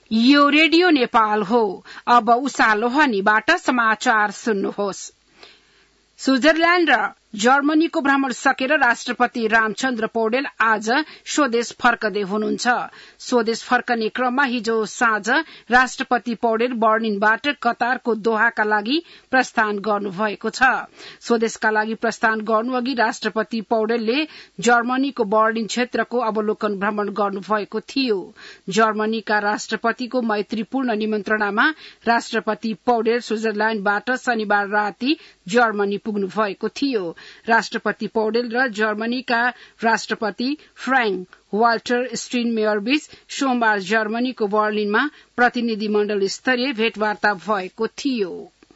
यो रेडियो नेपाल हो। अब उषा लोहनीबाट समाचार सुन्नुहोस्। स्विजरल्याण्ड र जर्मनीको भ्रमण सकेर राष्ट्रपति रामचन्द्र पौडेल आज स्वदेश फर्कदै हुनुहुन्छ। स्वदेश फर्कने क्रममा हिजो साँझ राष्ट्रपति पौडेल बर्लिनबाट कतारको दोहाका लागि प्रस्थान गर्नुभएको छ। स्वदेशका लागि प्रस्थान गर्नुअघि राष्ट्रपति पौडेलले जर्मनीको बर्लिन क्षेत्रको अवलोकन भ्रमण गर्नुभएको थियो। जर्मनीका राष्ट्रपतिको मैत्रीपूर्ण निमन्त्रणामा राष्ट्रपति पौडेल स्विजरल्याण्डबाट शनिबार राति जर्मनी पुग्नु भएको थियो। राष्ट्रपति पौडेल र जर्मनीका राष्ट्रपति फ्र्याङ्क वाल्टर स्टाइनमेयर बीच सोमबार जर्मनीको बर्लिनमा प्रतिनिधिमण्डल स्तरीय भेटवार्ता भएको थियो।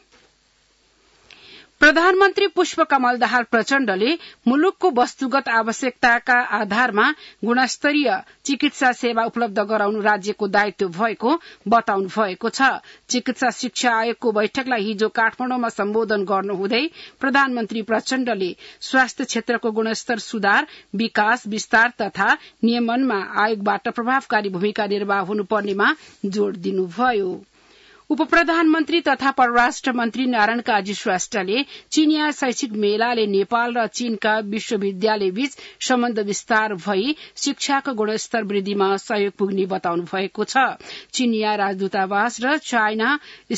प्रधानमन्त्री पुष्पकमल दाहाल प्रचण्डले मुलुकको वस्तुगत आवश्यकताका आधारमा गुणस्तरीय चिकित्सा सेवा उपलब्ध गराउनु राज्यको दायित्व भएको बताउनु भएको छ। चिकित्सा शिक्षा आयोगको बैठकलाई हिजो काठमाडौँमा सम्बोधन गर्नुहुँदै प्रधानमन्त्री प्रचण्डले स्वास्थ्य क्षेत्रको गुणस्तर सुधार, विकास, विस्तार तथा नियमनमा आयोगबाट प्रभावकारी भूमिका निर्वाह हुनुपर्नेमा जोड़ दिनुभयो। उपप्रधानमन्त्री तथा परराष्ट्र मन्त्री नारायण काजी श्रेष्ठले चीनिया शैक्षिक मेलाले नेपाल र चीनका विश्वविद्यालय बीच सम्बन्ध विस्तार भई शिक्षाको गुणस्तर वृद्धिमा सहयोग पुग्ने बताउनु भएको छ। चीनिया राजदूतावास र चाइना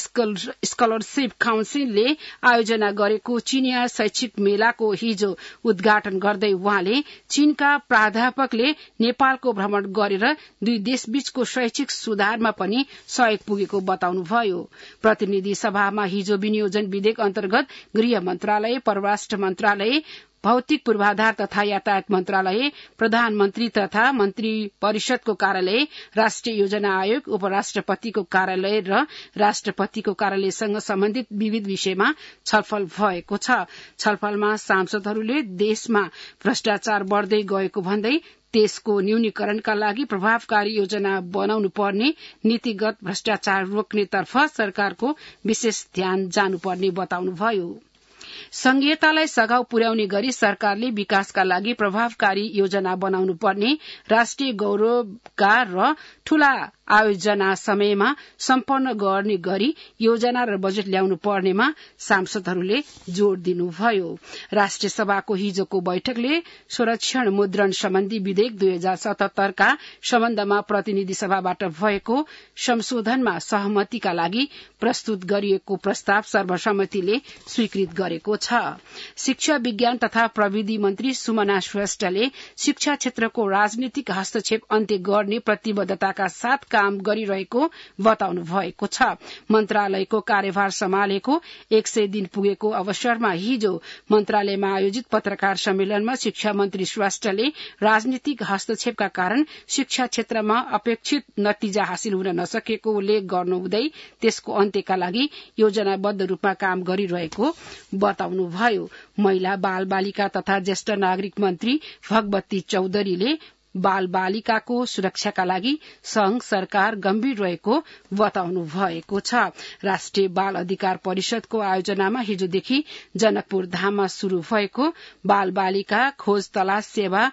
स्कलरशिप काउन्सिलले आयोजना गरेको चीनिया शैक्षिक मेलाको हिजो उद्घाटन गर्दै उहाँले चीनका प्राध्यापकले नेपालको भ्रमण गरेर दुई देशबीचको शैक्षिक सुधारमा पनि सहयोग पुगेको बताउनु भयो। प्रतिनिधि सभामा हिजो विनियोजन विधेयक अन्तर्गत गृह मन्त्रालय, परराष्ट्र मन्त्रालय, भौतिक पूर्वाधार तथा यातायात मन्त्रालय, प्रधानमन्त्री तथा मन्त्री परिषदको कार्यालय, राष्ट्रिय योजना आयोग, उपराष्ट्रपतिको कार्यालय र राष्ट्रपतिको कार्यालयसँग सम्बन्धित विविध विषयमा छलफल भएको छ। छलफलमा सांसदहरूले देशमा भ्रष्टाचार बढ़दै गएको भन्दै त्यसको न्यूनीकरणका लागि प्रभावकारी योजना बनाउनु पर्ने, नीतिगत भ्रष्टाचार रोक्नेतर्फ सरकारको विशेष ध्यान जानुपर्ने बताउनुभयो। संघीयतालाई सघाउ पुर्याउने गरी सरकारले विकासका लागि प्रभावकारी योजना बनाउनु पर्ने, राष्ट्रिय गौरवका र ठूला आयोजना समयमा सम्पन्न गर्ने गरी योजना र बजेट ल्याउनु पर्नेमा सांसदहरूले जोड़ दिनुभयो। राष्ट्रिय सभाको हिजोको बैठकले संरक्षण मुद्रण सम्बन्धी विधेयक 2077 का सम्बन्धमा प्रतिनिधि सभाबाट भएको संशोधनमा सहमतिका लागि प्रस्तुत गरिएको प्रस्ताव सर्वसम्मतिले स्वीकृत गरेको छ। शिक्षा, विज्ञान तथा प्रविधि मन्त्री सुमना श्रेष्ठले शिक्षा क्षेत्रको राजनीतिक हस्तक्षेप अन्त्य गर्ने प्रतिबद्धताका साथ काम गरिरहेको बताउनु भएको छ। मन्त्रालयको कार्यभार सम्हालेको 100 दिन पुगेको अवसरमा हिजो मन्त्रालयमा आयोजित पत्रकार सम्मेलनमा शिक्षा मन्त्री श्रेष्ठले राजनीतिक हस्तक्षेपका कारण शिक्षा क्षेत्रमा अपेक्षित नतिजा हासिल हुन नसकेको उल्लेख गर्नुहुँदै त्यसको अन्त्यका लागि योजनाबद्ध रूपमा काम गरिरहेको बताउनुभयो। महिला, बाल बालिका तथा ज्येष्ठ नागरिक मन्त्री भगवती चौधरीले बाल बालिकाको सुरक्षाका लागि संघ सरकार गम्भीर रहेको बताउनु भएको छ। राष्ट्रिय बाल अधिकार परिषदको आयोजनामा हिजोदेखि जनकपुर धाममा शुरू भएको बाल बालिका खोज तलाश सेवा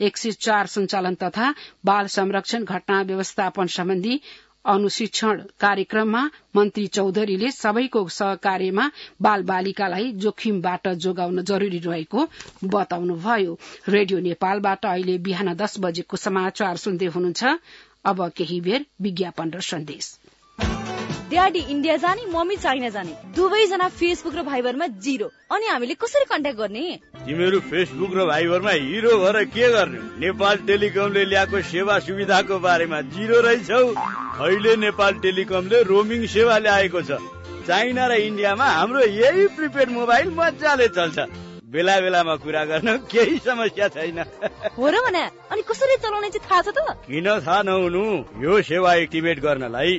104 सञ्चालन तथा बाल संरक्षण घटना व्यवस्थापन सम्बन्धी अनुशिक्षण कार्यक्रममा मन्त्री चौधरीले सबैको सहकार्यमा बाल बालिकालाई जोखिमबाट जोगाउन जरूरी रहेको बताउनुभयो। रेडियो नेपालबाट अहिले बिहान 10 बजेको समाचार सुन्दै हुनुहुन्छ। अब केही बेर विज्ञापन र सन्देश। ड्याडी इन्डिया जाने, मम्मी चाइना जाने, दुवैजना फेसबुक र भाइबरमा 0। अनि हामीले कसरी कन्ट्याक्ट गर्ने? तिमीहरू फेसबुक र भाइबरमा हिरो भएर के गर्ने? नेपाल टेलिकमले ल्याएको सेवा सुविधाको बारेमा 0 रहेछौ। अहिले नेपाल टेलिकमले रोमिङ सेवा ल्याएको छ। चाइना र इन्डियामा हाम्रो यही प्रिपेड मोबाइल मजाले चल्छ। बेला बेलामा कुरा गर्न केही समस्या छैन। हो र भने अनि कसरी चलाउने चाहिँ थाहा छ त? किन थाहा नहुनु? यो सेवा एक्टिभेट गर्नलाई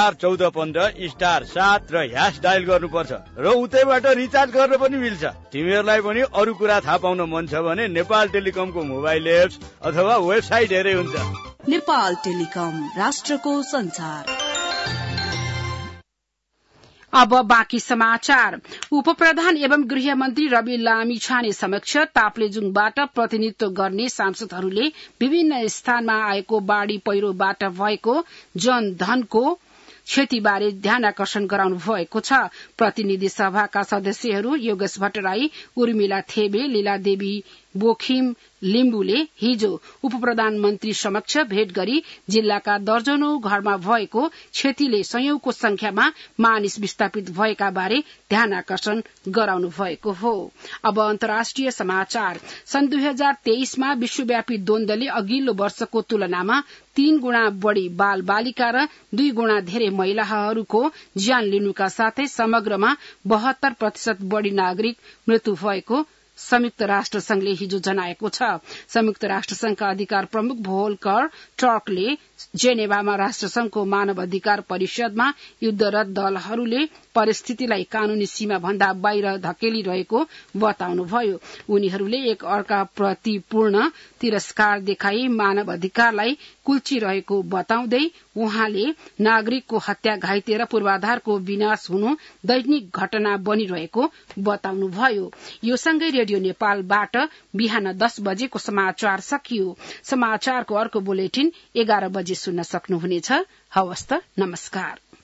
*1415 *7 र # डायल गर्नुपर्छ र उतैबाट रिचार्ज गर्न पनि मिल्छ। तिमीहरूलाई पनि अरू कुरा थाहा पाउन मन छ भने नेपाल टेलिकमको मोबाइल एप्स अथवा वेबसाइट हेरे हुन्छ। नेपाल टेलिकम, राष्ट्रको संचार। अब बाँकी समाचार। उपप्रधान एवं गृहमन्त्री रवि लामिछाने समक्ष ताप्लेजुङबाट प्रतिनिधित्व गर्ने सांसदहरूले विभिन्न स्थानमा आएको बाढ़ी पहिरोबाट भएको जनधनको क्षतिबारे ध्यानाकर्षण गराउनु भएको छ। प्रतिनिधि सभाका सदस्यहरू योगेश भट्टराई, उर्मिला थेबे, लीलादेवी बोखिम लिम्बुले हिजो उपप्रधानमन्त्री समक्ष भेट गरी जिल्लाका दर्जनौं घरमा भएको क्षतिले सयौंको संख्यामा मानिस विस्थापित भएका बारे ध्यानाकर्षण गराउनु भएको हो। अब अन्तर्राष्ट्रिय समाचार। सन् 2023 मा विश्वव्यापी द्वन्द्वले अघिल्लो वर्षको तुलनामा 3 गुणा बढ़ी बाल बालिका र 2 गुणा धेरै महिलाहरूको ज्यान लिनुका साथै समग्रमा 72% बढ़ी नागरिक मृत्यु भएको संयुक्त राष्ट्र संघले हिजो जनाएको छ। संयुक्त राष्ट्र संघका अधिकार प्रमुख भोल्कर टर्कले जेनेभामा राष्ट्रसंघको मानव अधिकार परिषदमा युद्धरत दलहरूले परिस्थितिलाई कानूनी सीमा भन्दा बाहिर धकेलिरहेको बताउनुभयो। उनीहरूले एक अर्काप्रति पूर्ण तिरस्कार देखाई मानव अधिकारलाई कुल्चिरहेको बताउँदै उहाँले नागरिकको हत्या, घाइते र पूर्वाधारको विनाश हुनु दैनिक घटना बनिरहेको बताउनुभयो। यो सँगै रेडियो नेपालबाट बिहान 10 बजेको समाचार सकियो। समाचारको अर्को बुलेटिन 11 बजे सुन्न सक्नुहुनेछ। हवस् त, नमस्कार।